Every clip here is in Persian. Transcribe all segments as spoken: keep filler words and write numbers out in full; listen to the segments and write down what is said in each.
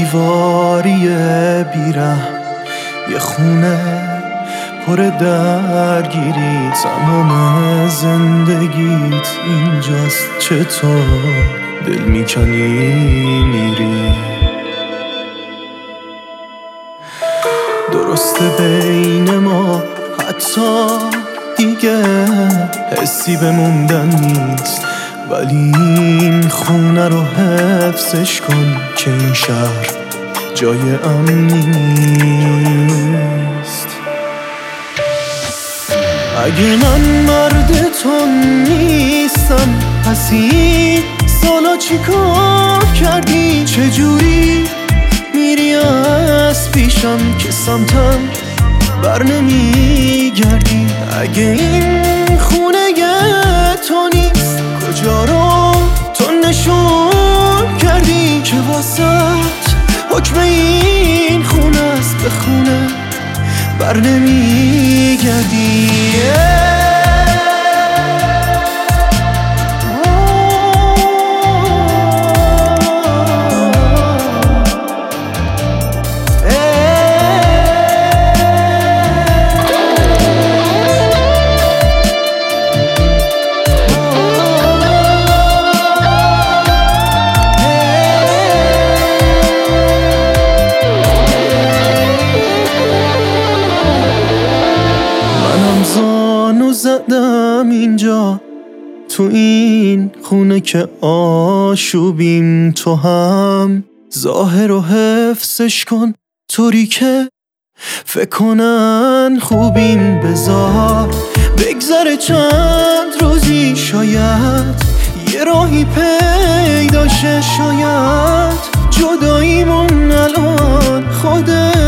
دیواری بیرحم، یه خونه پر درگیری، تمام زندگیت اینجاست. چطور دل میکنی میری؟ درسته بین ما حتی دیگه حسی به موندن نیست، ولی این خونه رو حفظش کن که این شهر جای امنی نیست. اگه من مرد تو نیستم، پس این سالا چی کار کردی؟ چجوری میری از پیشم که سمتم بر نمیگردی؟ اگه این خونه تو نیست، کجا رو تو نشون کردی که واسط حکم این خونه است؟ به خونه بر نمیگردی. زانو زدم اینجا تو این خونه که آشوبیم، تو هم ظاهر و حفظش کن طوری که فکر کنن خوبیم. بذار بگذره چند روزی، شاید یه راهی پیدا شه، شاید جداییمون الان خود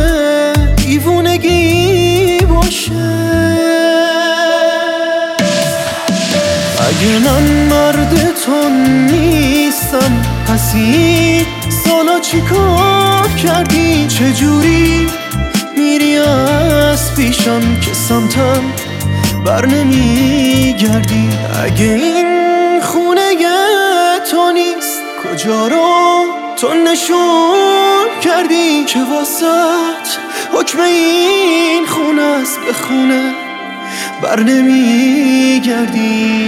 دیوونگی باشه. اگه من مرد تو نیستم، پس این سالا چی کار کردی؟ چجوری میری از پیشم که سمتم بر نمیگردی؟ اگه این خونه تو نیست، کجا رو تو نشون کردی که واسط حکم این خونه است؟ به خونه بر نمیگردی.